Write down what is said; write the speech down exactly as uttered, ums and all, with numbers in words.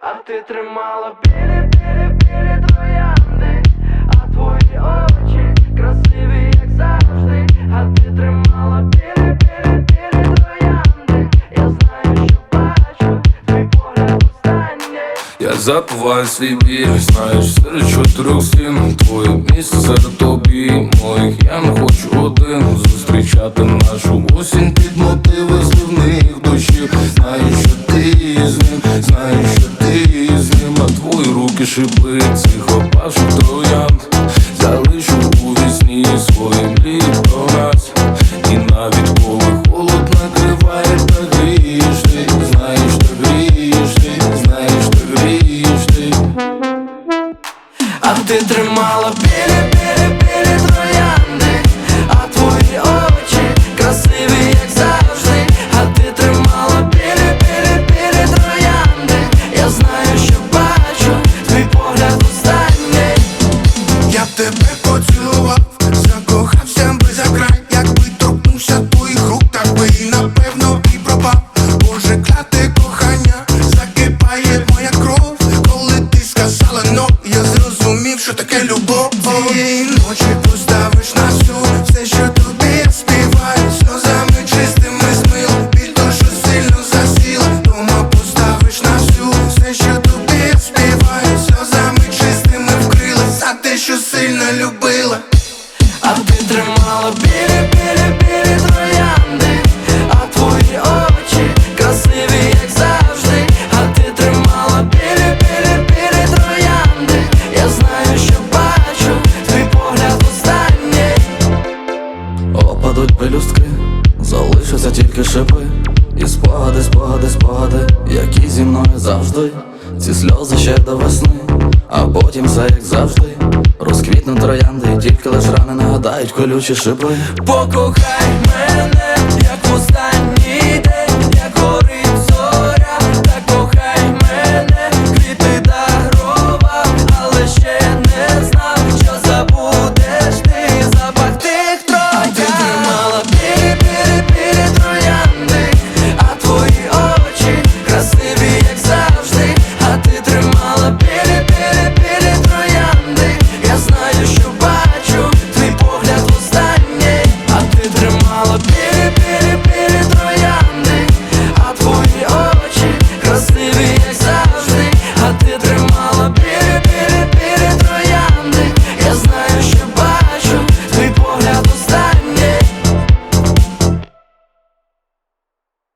а ти тримала білі, білі, білі троянди, а твої очі красиві, як завжди, а ти тримала білі, білі, білі троянди. Я знаю, що бачу, твій погляд останній. Я забуваю свій біль, знаєш, серед чотирьох стін твоє місце серед тобі моїх. Я не хочу один зустрічати нашу осінь під мотиви зливних дощів. Знаю, що ти з ним, знаю, що ти з ним, а твої руки шипи цих опавших троянд. Залишу у вісні свої мрії про нас. І навіть коли холод накриває, та грієш ти, знаєш, та грієш ти, знаєш, та грієш ти. А ти тримала білі, білі, білі троянди, а твої очі красиві, як завжди, а ти тримала білі, білі, білі троянди. Я знаю, що бачу, твій погляд останній. Я б тебе поцілував, закохався би за край. Якби торкнувся твоїх рук, так би і напевно і пропав. Боже, кляте кохання, закипає моя кров. Коли ти сказала «но», я зрозумів, що таке любов. Цієї ночі поставиш на суд все, що тобі я співаю. Сльозами чистими змила біль, то що сильно засіла. Дома поставиш на суд все, що тобі я співаю. Сльозами чистими вкрила за те, що сильно любила. А ти тримала білі, білі, білі троянди, а твої очі красиві, як завжди, а ти тримала білі, білі, білі троянди. Я знаю, що бачу, твій погляд останній. Опадуть пелюстки, залишаться тільки шипи. І спогади, спогади, спогади, які зі мною завжди. Ці сльози ще до весни, а потім все як завжди. Розквітнуть троянди, і тільки лиш рани нагадають колючі шипи. Покохай мене, як востаннє.